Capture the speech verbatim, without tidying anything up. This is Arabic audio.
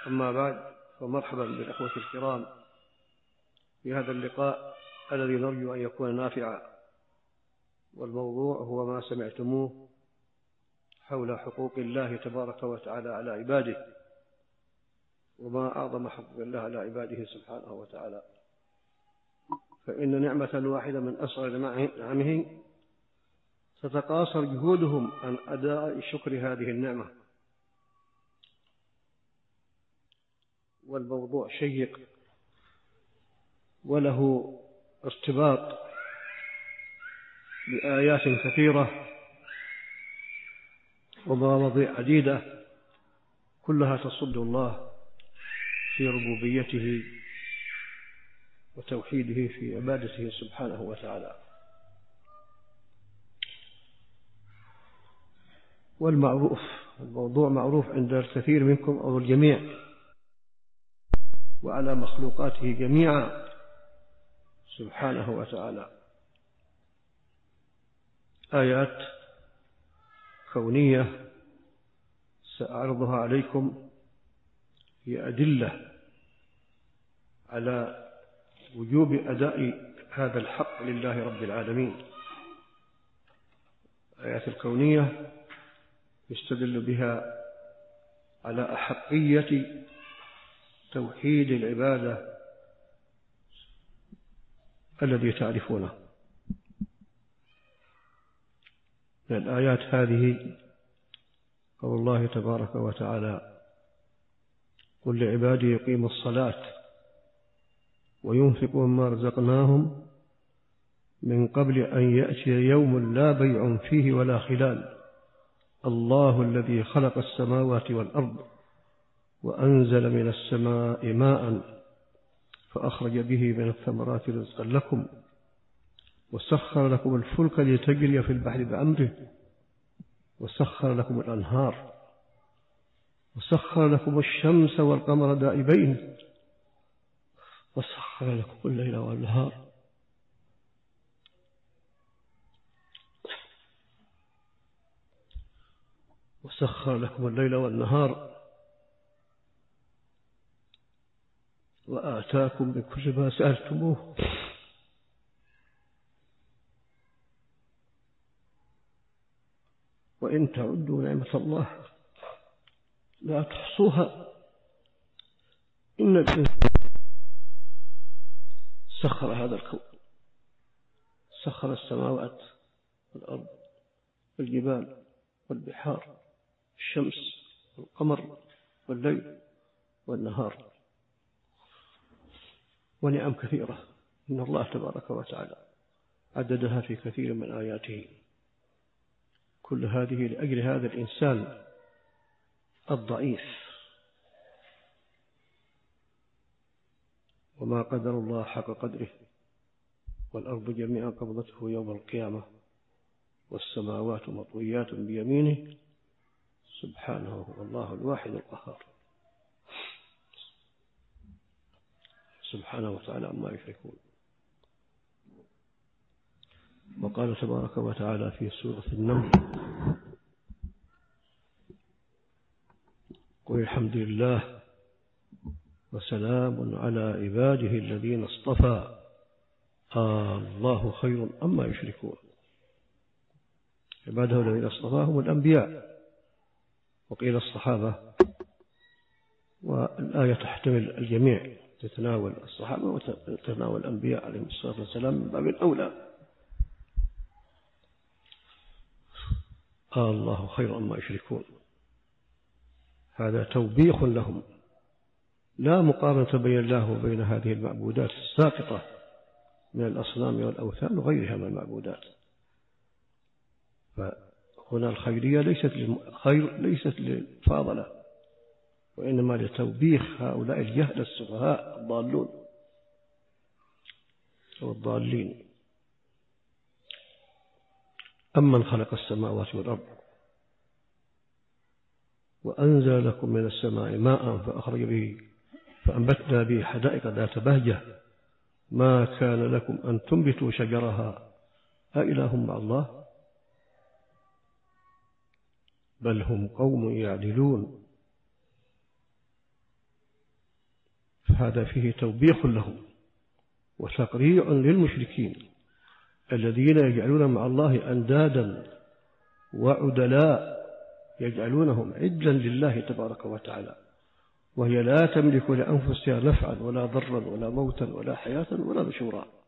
أما بعد، فمرحبا بالأخوة الكرام في هذا اللقاء الذي نرجو أن يكون نافعا. والموضوع هو ما سمعتموه حول حقوق الله تبارك وتعالى على عباده، وما أعظم حقوق الله على عباده سبحانه وتعالى. فإن نعمة واحدة من أصغر نعمه تتقاصر جهودهم عن أداء شكر هذه النعمة. والموضوع شيق وله ارتباط بآيات كثيرة ومواضيع عديدة كلها تصد الله في ربوبيته وتوحيده في عبادته سبحانه وتعالى. والمعروف الموضوع معروف عند الكثير منكم أو الجميع، وعلى مخلوقاته جميعا سبحانه وتعالى. آيات كونية سأعرضها عليكم هي أدلة على وجوب أداء هذا الحق لله رب العالمين. الآيات الكونية يستدل بها على أحقية توحيد العبادة الذي تعرفونه. من الآيات هذه قول الله تبارك وتعالى: قل لعبادي يقيموا الصلاة وينفقوا مما رزقناهم من قبل أن يأتي يوم لا بيع فيه ولا خلال الله الذي خلق السماوات والأرض وأنزل من السماء ماء فأخرج به من الثمرات رزقا لكم وسخر لكم الفلك لتجري في البحر بأمره وسخر لكم الأنهار وسخر لكم الشمس والقمر دائبين وسخر لكم الليل والنهار وسخر لكم الليل والنهار وآتاكم من كل ما سألتموه وإن تعدوا نعمة الله لا تحصوها إن الإنسان سخر هذا الكون، سخر السماوات والأرض والجبال والبحار الشمس والقمر والليل والنهار ونعم كثيرة إن الله تبارك وتعالى عددها في كثير من آياته. كل هذه لأجل هذا الإنسان الضعيف. وما قدر الله حق قدره والأرض جميعا قبضته يوم القيامة والسماوات مطويات بيمينه سبحانه والله الواحد القهار سبحانه وتعالى عما يشركون. وقال تبارك وتعالى في سورة النمل: قل الحمد لله وسلام على عباده الذين اصطفى آه الله خير أما يشركون. عباده الذين اصطفاهم الأنبياء، وقيل الصحابة، والآية تحتمل الجميع، تتناول الصحابة وتتناول الأنبياء عليهم الصلاة والسلام من باب الأولى. آه الله خير أما يشركون، هذا توبيخ لهم، لا مقارنة بين الله وبين هذه المعبودات الساقطة من الأصنام والأوثان وغيرها من المعبودات. فهنا الخيرية ليست للخير ليست للفاضلة، وإنما لتوبيخ هؤلاء الجهل السفهاء الضالون والضالين. أمن خلق السماوات والأرض وأنزل لكم من السماء ماء فأخرج به فأنبتنا به حدائق ذات بهجة ما كان لكم أن تنبتوا شجرها أإله مع الله بل هم قوم يعدلون. فهذا فيه توبيخ لهم وتقريع للمشركين الذين يجعلون مع الله أندادا وعدلاء يجعلونهم عجلا لله تبارك وتعالى، وهي لا تملك لأنفسها نفعا ولا ضرا ولا موتا ولا حياة ولا نشورا.